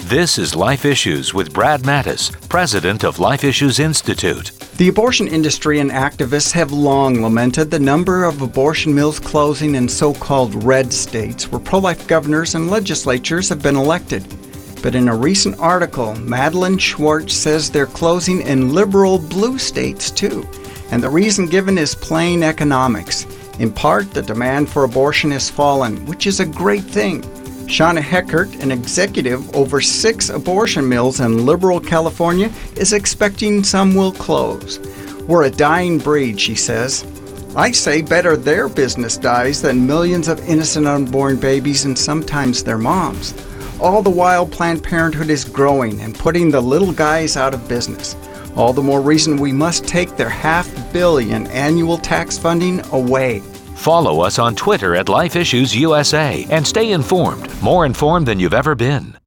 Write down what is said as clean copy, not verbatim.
This is Life Issues with Brad Mattis, president of Life Issues Institute. The abortion industry and activists have long lamented the number of abortion mills closing in so-called red states where pro-life governors and legislatures have been elected. But in a recent article, Madeline Schwartz says they're closing in liberal blue states too. And the reason given is plain economics. In part, the demand for abortion has fallen, which is a great thing. Shauna Heckert, an executive over 6 abortion mills in liberal California, is expecting some will close. We're a dying breed, she says. I say better their business dies than millions of innocent unborn babies and sometimes their moms. All the while, Planned Parenthood is growing and putting the little guys out of business. All the more reason we must take their $500 million annual tax funding away. Follow us on Twitter at Life Issues USA and stay informed, more informed than you've ever been.